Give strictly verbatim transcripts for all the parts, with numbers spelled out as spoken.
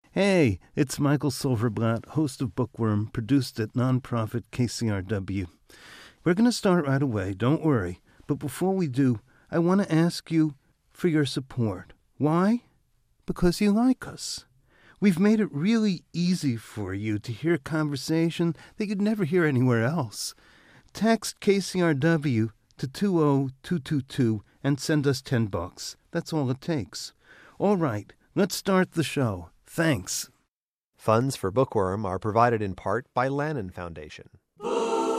Hey, it's Michael Silverblatt, host of Bookworm, produced at nonprofit K C R W. We're going to start right away, don't worry. But before we do, I want to ask you for your support. Why? Because you like us. We've made it really easy for you to hear conversation that you'd never hear anywhere else. Text K C R W to two oh two two two and send us ten bucks. That's all it takes. All right, let's start the show. Thanks. Funds for Bookworm are provided in part by Lannan Foundation. Books.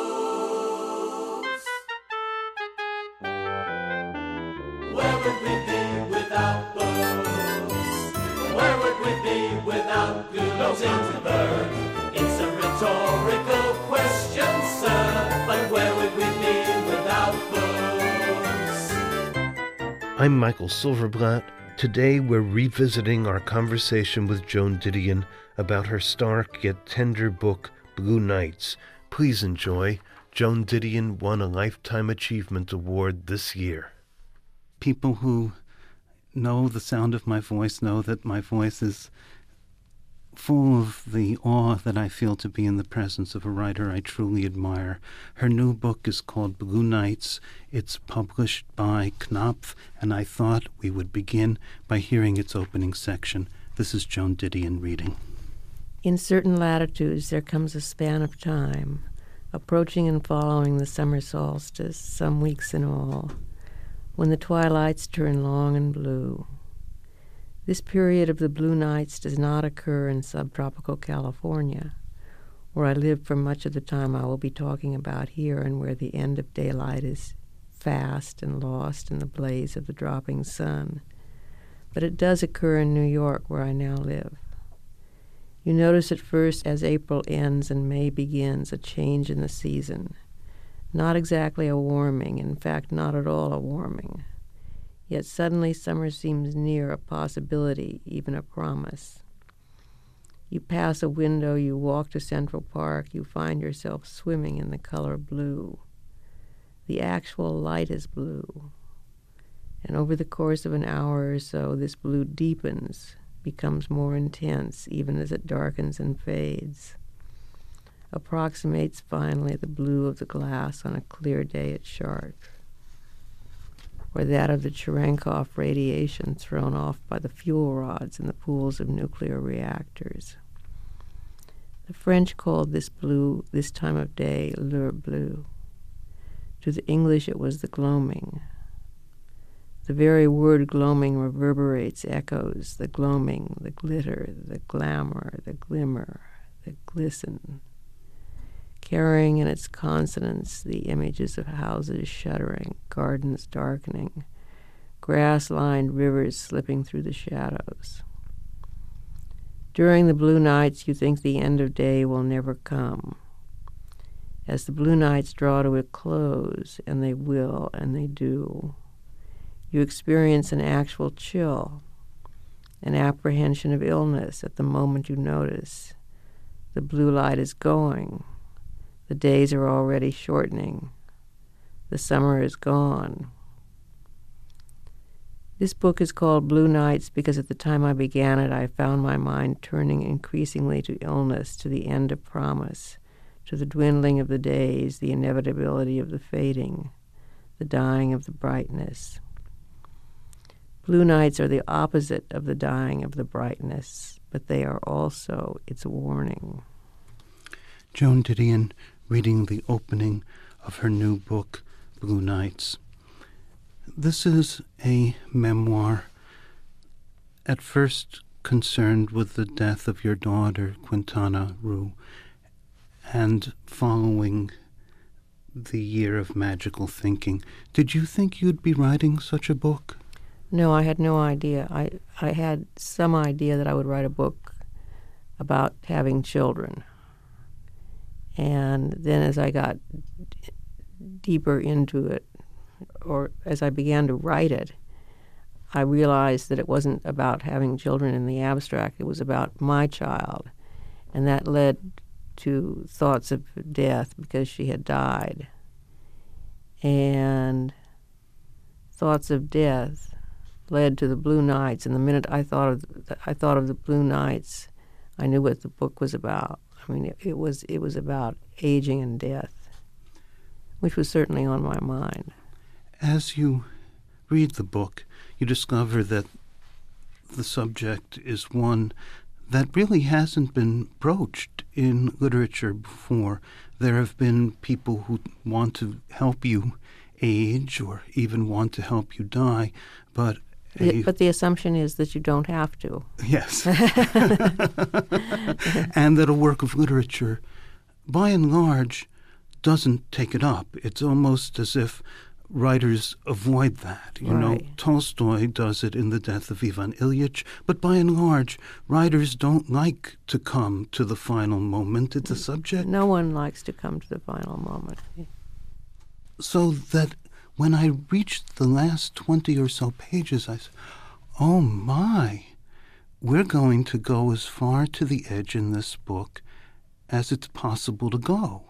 Where would we be without books? Where would we be without good Ginsberg? It's a rhetorical question, sir, but where would we be without books? I'm Michael Silverblatt. Today we're revisiting our conversation with Joan Didion about her stark yet tender book, Blue Nights. Please enjoy. Joan Didion won a Lifetime Achievement Award this year. People who know the sound of my voice know that my voice is full of the awe that I feel to be in the presence of a writer I truly admire. Her new book is called Blue Nights. It's published by Knopf, and I thought we would begin by hearing its opening section. This is Joan Didion reading. In certain latitudes there comes a span of time, approaching and following the summer solstice, some weeks in all, when the twilights turn long and blue. This period of the blue nights does not occur in subtropical California, where I lived for much of the time I will be talking about here and where the end of daylight is fast and lost in the blaze of the dropping sun. But it does occur in New York, where I now live. You notice at first, as April ends and May begins, a change in the season. Not exactly a warming, in fact, not at all a warming. Yet suddenly summer seems near, a possibility, even a promise. You pass a window, you walk to Central Park, you find yourself swimming in the color blue. The actual light is blue. And over the course of an hour or so, this blue deepens, becomes more intense, even as it darkens and fades. Approximates finally the blue of the glass on a clear day at Chartres, or that of the Cherenkov radiation thrown off by the fuel rods in the pools of nuclear reactors. The French called this blue, this time of day, l'heure bleue. To the English it was the gloaming. The very word gloaming reverberates echoes, the gloaming, the glitter, the glamour, the glimmer, the glisten, carrying in its consonants the images of houses shuddering, gardens darkening, grass-lined rivers slipping through the shadows. During the blue nights, you think the end of day will never come. As the blue nights draw to a close, and they will, and they do, you experience an actual chill, an apprehension of illness at the moment you notice the blue light is going. The days are already shortening. The summer is gone. This book is called Blue Nights because at the time I began it, I found my mind turning increasingly to illness, to the end of promise, to the dwindling of the days, the inevitability of the fading, the dying of the brightness. Blue nights are the opposite of the dying of the brightness, but they are also its warning. Joan Didion reading the opening of her new book, Blue Nights. This is a memoir, at first concerned with the death of your daughter, Quintana Roo, and following the year of magical thinking. Did you think you'd be writing such a book? No, I had no idea. I, I had some idea that I would write a book about having children. And then as I got d- deeper into it, or as I began to write it, I realized that it wasn't about having children in the abstract. It was about my child. And that led to thoughts of death because she had died. And thoughts of death led to the Blue Nights. And the minute I thought of the, I thought of the Blue Nights, I knew what the book was about. I mean, it, it was it was about aging and death, which was certainly on my mind. As you read the book, you discover that the subject is one that really hasn't been broached in literature before. There have been people who want to help you age or even want to help you die, but a, but the assumption is that you don't have to. Yes. And that a work of literature, by and large, doesn't take it up. It's almost as if writers avoid that. You know, Right. Tolstoy does it in The Death of Ivan Ilyich, but by and large, writers don't like to come to the final moment. It's a subject. No one likes to come to the final moment. So that when I reached the last twenty or so pages, I said, oh my, we're going to go as far to the edge in this book as it's possible to go.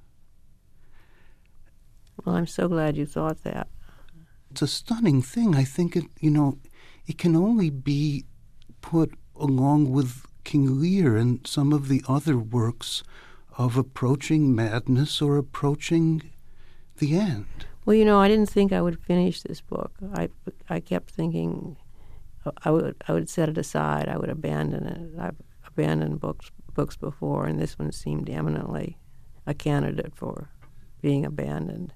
Well, I'm so glad you thought that. It's a stunning thing. I think it, you know, it can only be put along with King Lear and some of the other works of approaching madness or approaching the end. Well, you know, I didn't think I would finish this book. I, I kept thinking I would I would set it aside. I would abandon it. I've abandoned books books before, and this one seemed eminently a candidate for being abandoned.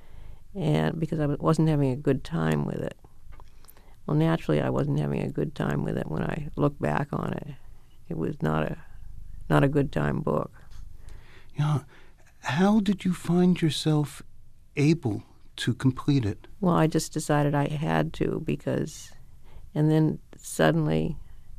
And because I wasn't having a good time with it. Well, naturally, I wasn't having a good time with it when I look back on it. It was not a not a good time book. Yeah. How did you find yourself able to complete it? Well, I just decided I had to because, and then suddenly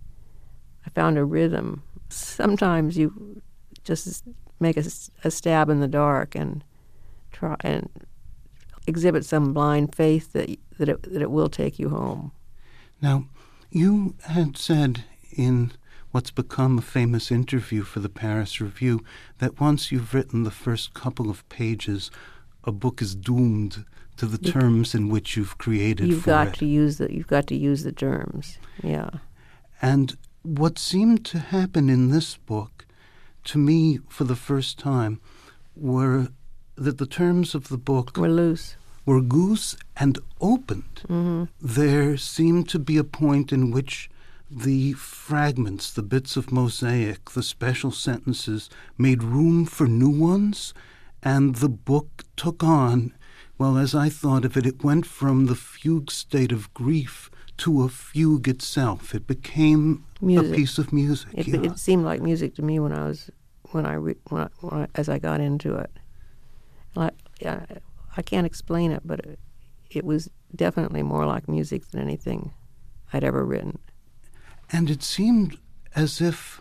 I found a rhythm. Sometimes you just make a, a stab in the dark and try and exhibit some blind faith that that it, that it will take you home. Now, you had said in what's become a famous interview for the Paris Review that once you've written the first couple of pages, a book is doomed to the terms in which you've created You've for got it. to use the you've got to use the terms. Yeah. And what seemed to happen in this book, to me for the first time, were that the terms of the book We're loose. were loose and opened. Mm-hmm. There seemed to be a point in which the fragments, the bits of mosaic, the special sentences made room for new ones, and the book took on, well, as I thought of it, it went from the fugue state of grief to a fugue itself. It became Music. a piece of music. It, yeah. it seemed like music to me when I was when I, re, when I, when I as I got into it. Like I, I can't explain it, but it, it was definitely more like music than anything I'd ever written. And it seemed as if,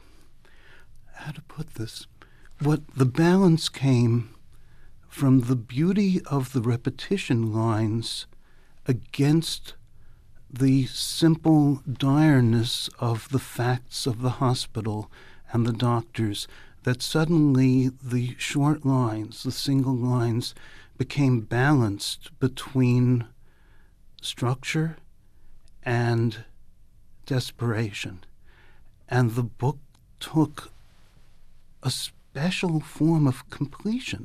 how to put this, what the balance came from the beauty of the repetition lines against the simple direness of the facts of the hospital and the doctors, that suddenly the short lines, the single lines, became balanced between structure and desperation. And the book took a special form of completion.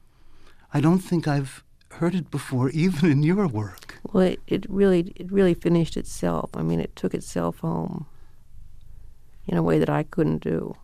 I don't think I've heard it before, even in your work. Well, it, it really it really finished itself. I mean, it took itself home in a way that I couldn't do.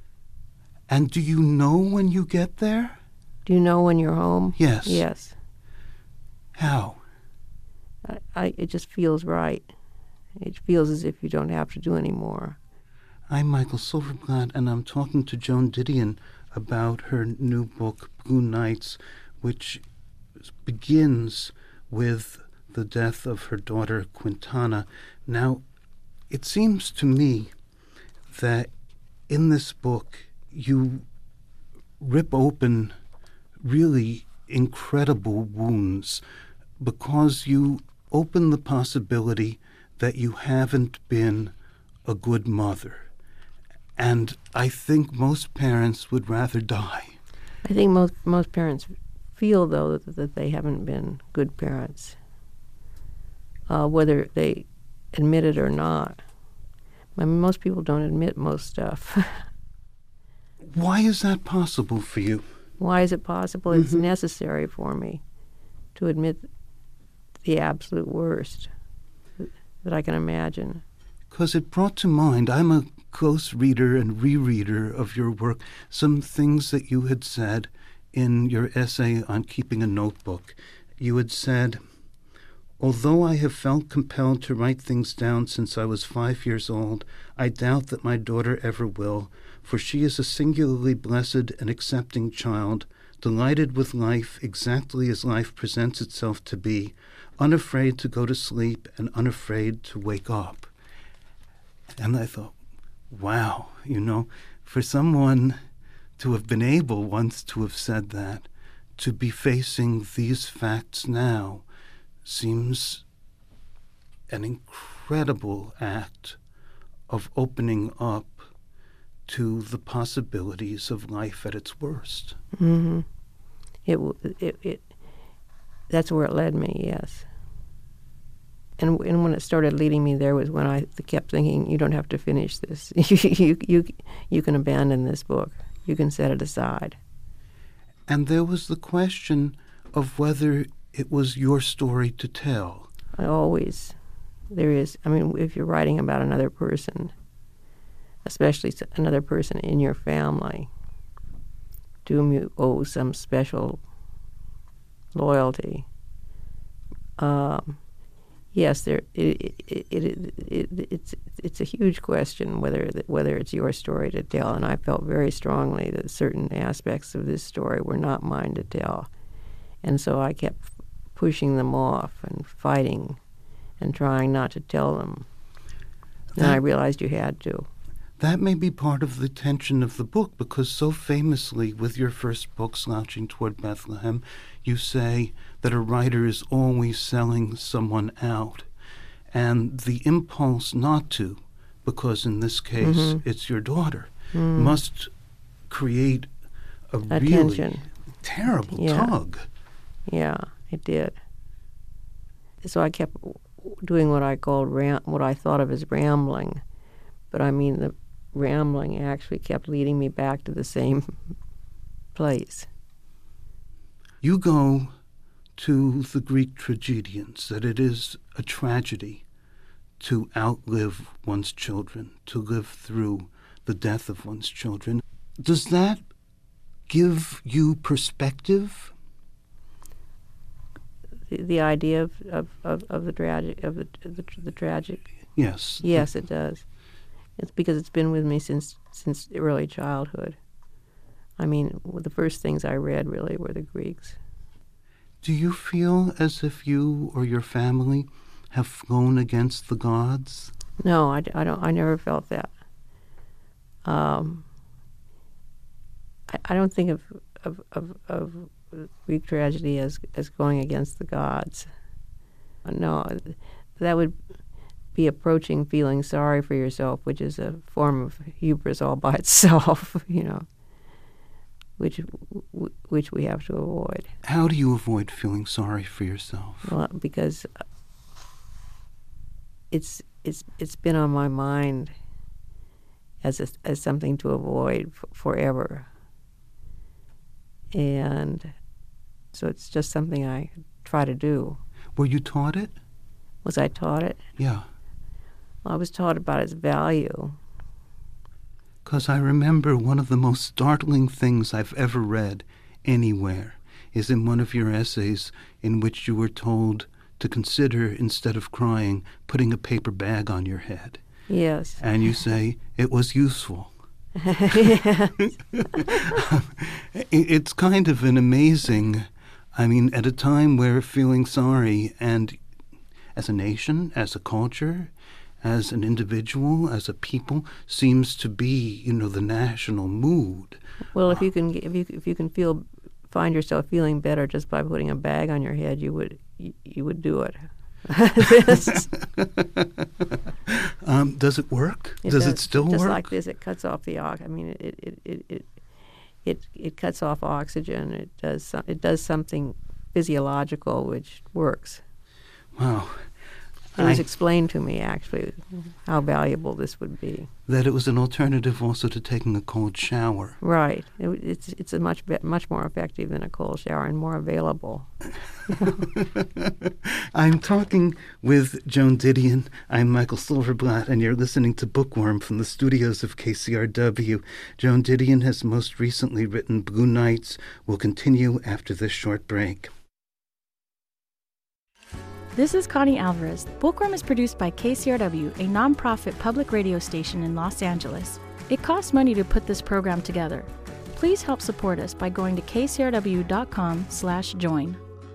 And do you know when you get there? Do you know when you're home? Yes. Yes. How? I, I it just feels right. It feels as if you don't have to do any more. I'm Michael Silverblatt, and I'm talking to Joan Didion about her new book, Blue Nights, which begins with the death of her daughter, Quintana. Now, it seems to me that in this book, you rip open really incredible wounds because you open the possibility that you haven't been a good mother. And I think most parents would rather die. I think most most parents feel, though, that, that they haven't been good parents, uh, whether they admit it or not. I mean, most people don't admit most stuff. Why is that possible for you? Why is it possible? Mm-hmm. It's necessary for me to admit the absolute worst that I can imagine. Because it brought to mind, I'm a close reader and rereader of your work, some things that you had said in your essay on keeping a notebook. You had said, although I have felt compelled to write things down since I was five years old, I doubt that my daughter ever will, for she is a singularly blessed and accepting child, delighted with life exactly as life presents itself to be, unafraid to go to sleep and unafraid to wake up. And I thought, wow, you know, for someone to have been able once to have said that, to be facing these facts now, seems an incredible act of opening up to the possibilities of life at its worst. Mm-hmm. It, it, it, that's where it led me, yes. And, and when it started leading me there was when I kept thinking, you don't have to finish this. you, you, you can abandon this book. You can set it aside. And there was the question of whether it was your story to tell. I always, there is, I mean, if you're writing about another person, especially another person in your family, to whom you owe some special loyalty, um, yes, there, it, it, it, it, it, it's, it's a huge question whether, whether it's your story to tell, and I felt very strongly that certain aspects of this story were not mine to tell. And so I kept pushing them off and fighting and trying not to tell them. And That, I realized you had to. That may be part of the tension of the book, because so famously with your first book, Slouching Toward Bethlehem, you say that a writer is always selling someone out. And the impulse not to, because in this case Mm-hmm. it's your daughter, Mm. must create a, A really tension. terrible Yeah. tug. Yeah, it did. So I kept doing what I called ram- what I thought of as rambling, but I mean the rambling actually kept leading me back to the same place. You go to the Greek tragedians, that it is a tragedy to outlive one's children, to live through the death of one's children. Does that give you perspective? The, the idea of, of, of, of the tragic of the, the the tragic. Yes. Yes, it does. It's because it's been with me since since early childhood. I mean, the first things I read really were the Greeks. Do you feel as if you or your family have flown against the gods? No, I, I don't. I never felt that. Um, I, I don't think of of, of of Greek tragedy as as going against the gods. No, that would be approaching feeling sorry for yourself, which is a form of hubris all by itself. You know, which which we have to avoid. How do you avoid feeling sorry for yourself? Well, because it's it's it's been on my mind as a, as something to avoid f- forever, and so it's just something I try to do. Were you taught it? Was I taught it? Yeah. Well, I was taught about its value. Because I remember one of the most startling things I've ever read anywhere is in one of your essays in which you were told to consider, instead of crying, putting a paper bag on your head. Yes. And you say, it was useful. It's kind of an amazing, I mean, at a time where feeling sorry, and as a nation, as a culture, as an individual, as a people, seems to be, you know, the national mood. Well, if you can, if you if you can feel, find yourself feeling better just by putting a bag on your head, you would you, you would do it. um, does it work? It does, does it still just work? like this? It cuts off the ox. I mean, it it, it it it it cuts off oxygen. It does some, it does something physiological which works. Wow. It was I- explained to me, actually, how valuable this would be. That it was an alternative also to taking a cold shower. Right. It, it's it's a much be- much more effective than a cold shower and more available. I'm talking with Joan Didion. I'm Michael Silverblatt, and you're listening to Bookworm from the studios of K C R W. Joan Didion has most recently written Blue Nights. We'll continue after this short break. This is Connie Alvarez. Bookworm is produced by K C R W, a nonprofit public radio station in Los Angeles. It costs money to put this program together. Please help support us by going to k c r w dot com slash join.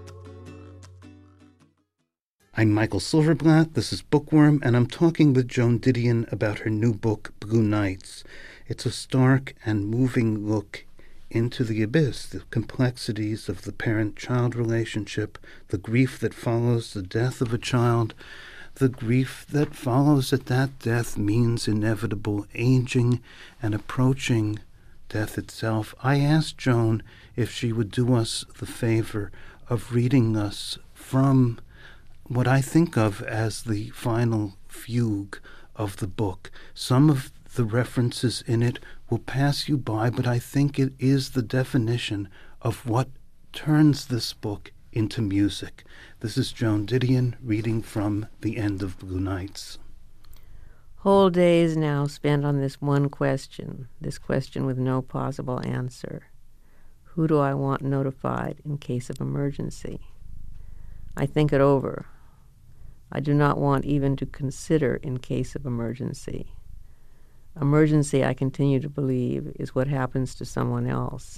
I'm Michael Silverblatt. This is Bookworm, and I'm talking with Joan Didion about her new book, Blue Nights. It's a stark and moving look into the abyss, the complexities of the parent-child relationship, the grief that follows the death of a child, the grief that follows that that death means inevitable aging and approaching death itself. I asked Joan if she would do us the favor of reading us from what I think of as the final fugue of the book. Some of the references in it will pass you by, but I think it is the definition of what turns this book into music. This is Joan Didion reading from the end of Blue Nights. Whole days now spent on this one question, this question with no possible answer. Who do I want notified in case of emergency? I think it over. I do not want even to consider in case of emergency. Emergency, I continue to believe, is what happens to someone else.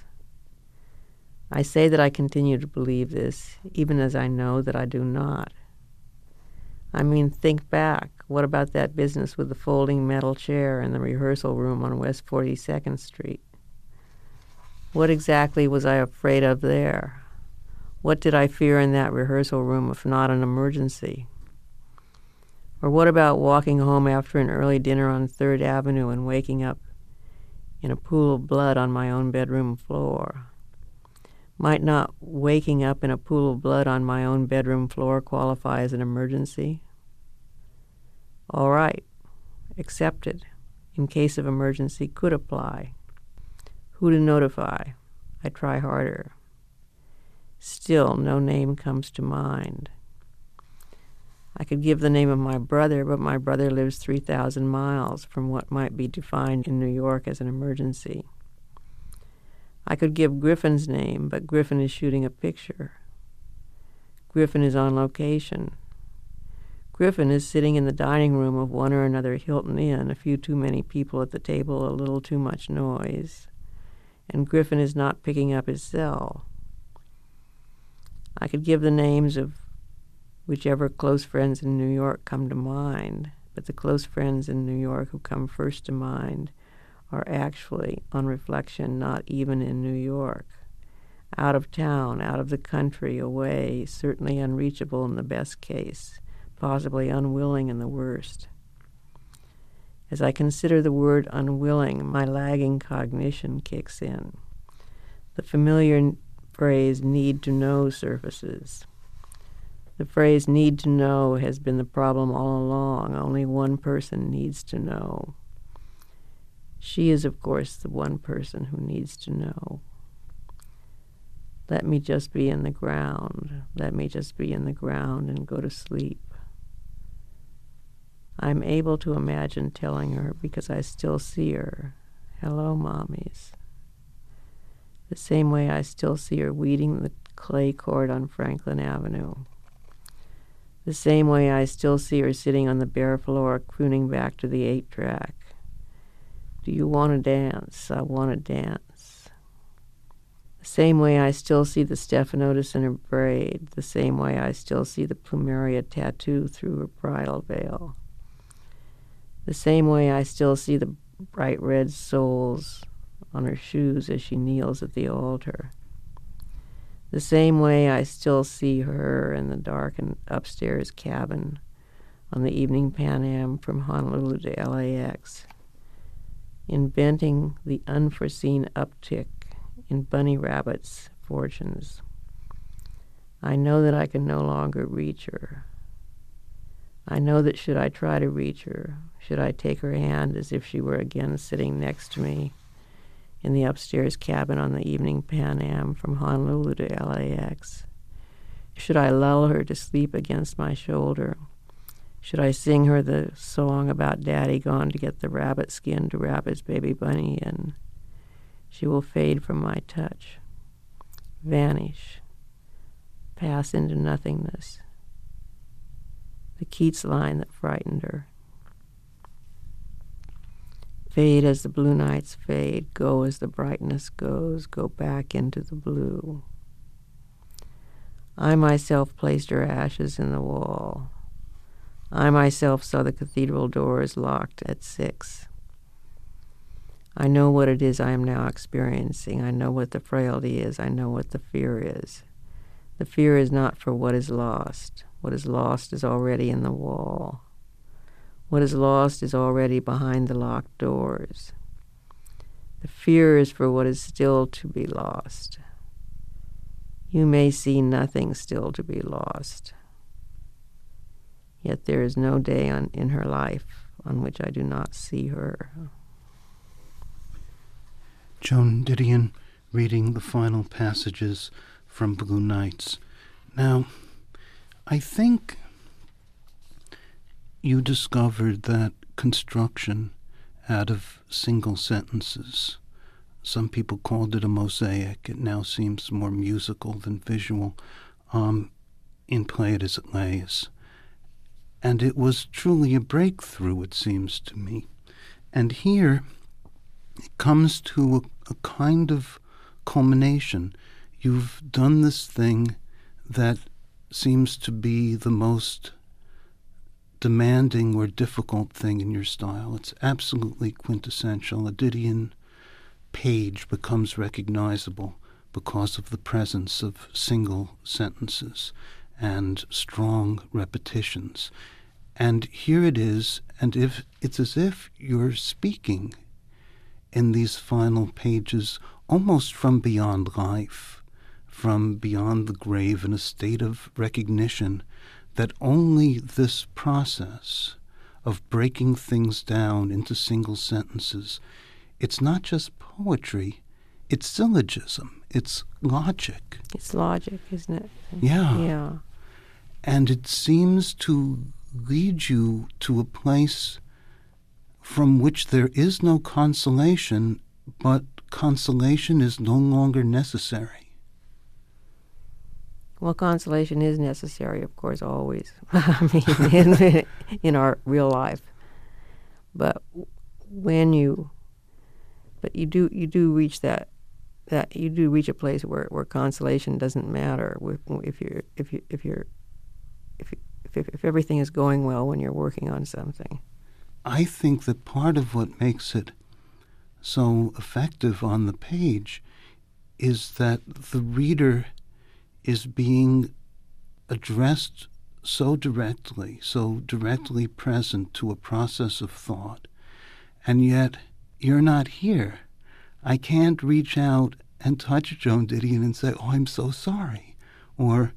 I say that I continue to believe this, even as I know that I do not. I mean, think back. What about that business with the folding metal chair in the rehearsal room on West forty-second Street? What exactly was I afraid of there? What did I fear in that rehearsal room if not an emergency? Or what about walking home after an early dinner on Third Avenue and waking up in a pool of blood on my own bedroom floor? Might not waking up in a pool of blood on my own bedroom floor qualify as an emergency? All right, accepted. In case of emergency could apply. Who to notify? I try harder. Still, no name comes to mind. I could give the name of my brother, but my brother lives three thousand miles from what might be defined in New York as an emergency. I could give Griffin's name, but Griffin is shooting a picture. Griffin is on location. Griffin is sitting in the dining room of one or another Hilton Inn, a few too many people at the table, a little too much noise. And Griffin is not picking up his cell. I could give the names of whichever close friends in New York come to mind, but the close friends in New York who come first to mind are actually, on reflection, not even in New York. Out of town, out of the country, away, certainly unreachable in the best case, possibly unwilling in the worst. As I consider the word unwilling, my lagging cognition kicks in. The familiar phrase need to know surfaces. The phrase need to know has been the problem all along. Only one person needs to know. She is, of course, the one person who needs to know. Let me just be in the ground. Let me just be in the ground and go to sleep. I'm able to imagine telling her because I still see her. Hello, mommies. The same way I still see her weeding the clay court on Franklin Avenue. The same way I still see her sitting on the bare floor crooning back to the eight-track. Do you want to dance? I want to dance. The same way I still see the stephanotis in her braid. The same way I still see the plumeria tattoo through her bridal veil. The same way I still see the bright red soles on her shoes as she kneels at the altar. The same way I still see her in the darkened upstairs cabin on the evening Pan Am from Honolulu to L A X, inventing the unforeseen uptick in bunny rabbits' fortunes. I know that I can no longer reach her. I know that should I try to reach her, should I take her hand as if she were again sitting next to me in the upstairs cabin on the evening Pan Am from Honolulu to L A X? Should I lull her to sleep against my shoulder? Should I sing her the song about Daddy gone to get the rabbit skin to wrap his baby bunny in? She will fade from my touch, vanish, pass into nothingness. The Keats line that frightened her. Fade as the blue nights fade, go as the brightness goes, go back into the blue. I myself placed her ashes in the wall. I myself saw the cathedral doors locked at six. I know what it is I am now experiencing. I know what the frailty is. I know what the fear is. The fear is not for what is lost. What is lost is already in the wall. What is lost is already behind the locked doors. The fear is for what is still to be lost. You may see nothing still to be lost. Yet there is no day on, in her life on which I do not see her. Joan Didion reading the final passages from Blue Nights. Now, I think you discovered that construction out of single sentences. Some people called it a mosaic. It now seems more musical than visual um, in Play It As It Lays. And it was truly a breakthrough, it seems to me. And here it comes to a, a kind of culmination. You've done this thing that seems to be the most demanding or difficult thing in your style. It's absolutely quintessential. A Didion page becomes recognizable because of the presence of single sentences and strong repetitions. And here it is, and if it's as if you're speaking in these final pages almost from beyond life, from beyond the grave, in a state of recognition that only this process of breaking things down into single sentences, it's not just poetry, it's syllogism, it's logic. It's logic, isn't it? Yeah. Yeah. And it seems to lead you to a place from which there is no consolation, but consolation is no longer necessary. Well, consolation is necessary, of course, always. I mean, in, in our real life. But when you, but you do you do reach that that you do reach a place where, where consolation doesn't matter. If you're if you if you're if you, if if everything is going well when you're working on something. I think that part of what makes it so effective on the page is that the reader is being addressed so directly, so directly present to a process of thought, and yet you're not here. I can't reach out and touch Joan Didion and say, oh, I'm so sorry, or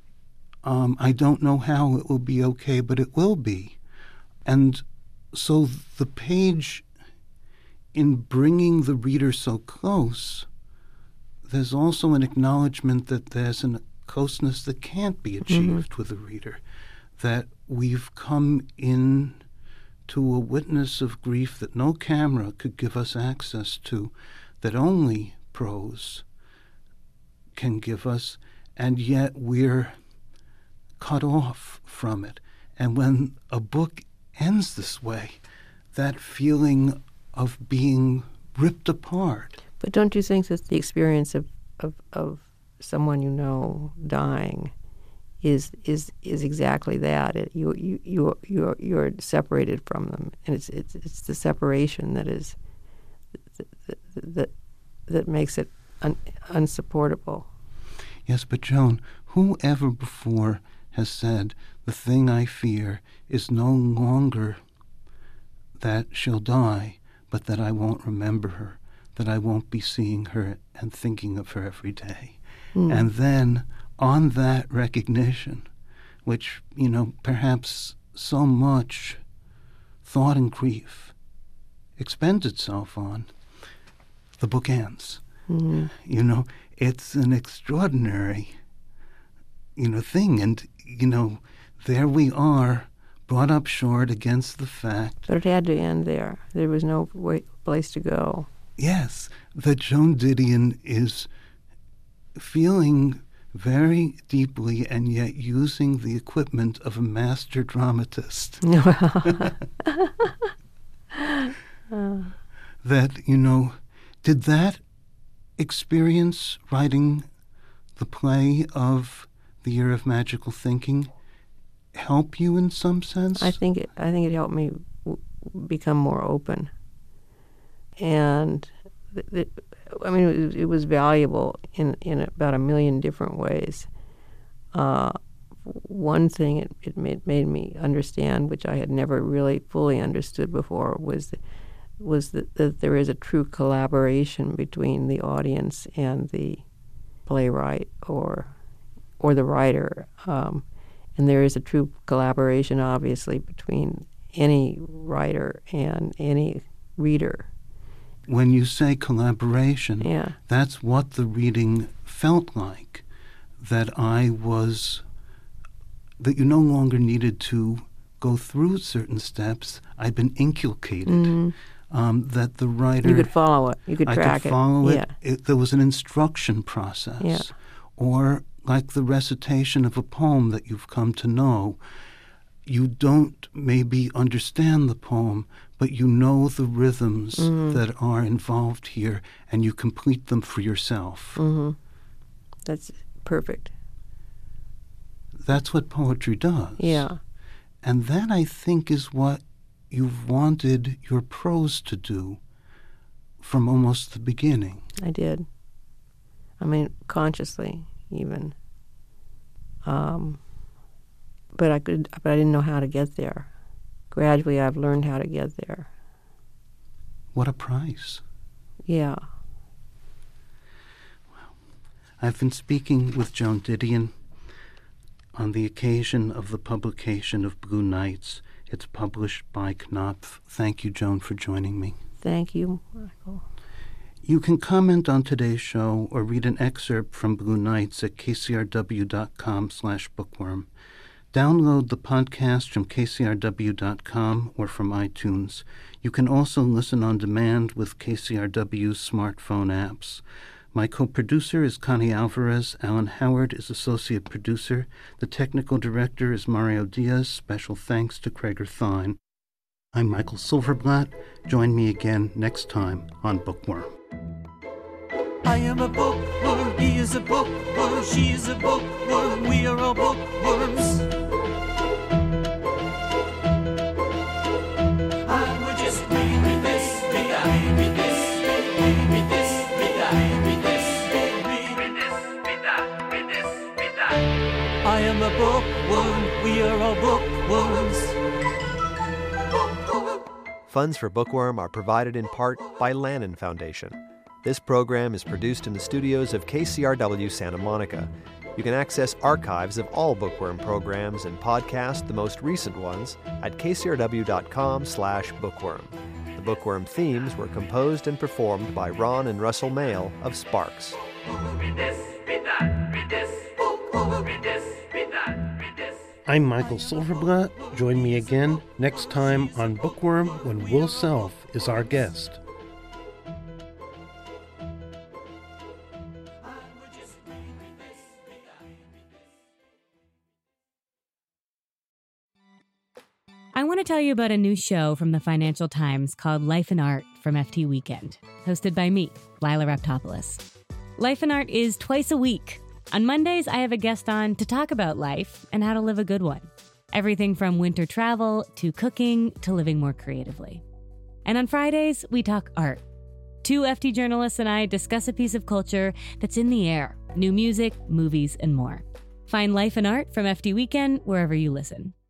um, I don't know how it will be okay, but it will be. And so the page, in bringing the reader so close, there's also an acknowledgement that there's a closeness that can't be achieved mm-hmm. with a reader, that we've come in to a witness of grief that no camera could give us access to, that only prose can give us, and yet we're cut off from it. And when a book ends this way, that feeling of being ripped apart. But don't you think that the experience of, of, of someone you know dying is is is exactly that? It, you you you you're you're separated from them, and it's it's it's the separation that is that that, that makes it un, unsupportable. Yes, but Joan, whoever before has said the thing I fear is no longer that she'll die, but that I won't remember her, that I won't be seeing her and thinking of her every day. Mm. And then on that recognition, which, you know, perhaps so much thought and grief expends itself on, the book ends. Mm-hmm. You know, it's an extraordinary, you know, thing. And, you know, there we are, brought up short against the fact. But it had to end there. There was no way, place to go. Yes, that Joan Didion is feeling very deeply and yet using the equipment of a master dramatist. That, you know, did that experience writing the play of The Year of Magical Thinking help you in some sense? I think it, I think it helped me w- become more open. And th- th- I mean, it was, it was valuable in, in about a million different ways. Uh, one thing it, it made, made me understand, which I had never really fully understood before, was that, was that, that there is a true collaboration between the audience and the playwright or or the writer. Um, and there is a true collaboration, obviously, between any writer and any reader. When you say collaboration, yeah. that's what the reading felt like, that I was, that you no longer needed to go through certain steps. I'd been inculcated, mm-hmm. um, that the writer... You could follow it. You could I track it. I could follow it. it. Yeah. it. There was an instruction process. Yeah. Or like the recitation of a poem that you've come to know. You don't maybe understand the poem, but you know the rhythms mm-hmm. that are involved here, and you complete them for yourself. Mm-hmm. That's perfect. That's what poetry does. Yeah. And that, I think, is what you've wanted your prose to do from almost the beginning. I did. I mean, consciously, even. Um, but I could, but I didn't know how to get there. Gradually, I've learned how to get there. What a price. Yeah. Well, I've been speaking with Joan Didion on the occasion of the publication of Blue Nights. It's published by Knopf. Thank you, Joan, for joining me. Thank you, Michael. You can comment on today's show or read an excerpt from Blue Nights at kcrw.com slash bookworm. Download the podcast from k c r w dot com or from iTunes. You can also listen on demand with K C R W's smartphone apps. My co-producer is Connie Alvarez. Alan Howard is associate producer. The technical director is Mario Diaz. Special thanks to Krager Thine. I'm Michael Silverblatt. Join me again next time on Bookworm. I am a bookworm, he is a bookworm, she is a bookworm, we are all bookworms. And we're just reading this, read that, read this, read this, read that, read this, read this, read that, read this, read that. I am a bookworm, we are all bookworms. Funds for Bookworm are provided in part by Lannan Foundation. This program is produced in the studios of K C R W Santa Monica. You can access archives of all Bookworm programs and podcast the most recent ones at k c r w dot com slash bookworm. The Bookworm themes were composed and performed by Ron and Russell Mail of Sparks. Read this, read that, read this, read this, read that, read this. I'm Michael Silverblatt. Join me again next time on Bookworm when Will Self is our guest. I want to tell you about a new show from the Financial Times called Life and Art from F T Weekend, hosted by me, Lila Raptopoulos. Life and Art is twice a week. On Mondays, I have a guest on to talk about life and how to live a good one. Everything from winter travel to cooking to living more creatively. And on Fridays, we talk art. Two F T journalists and I discuss a piece of culture that's in the air, new music, movies, and more. Find Life and Art from F T Weekend wherever you listen.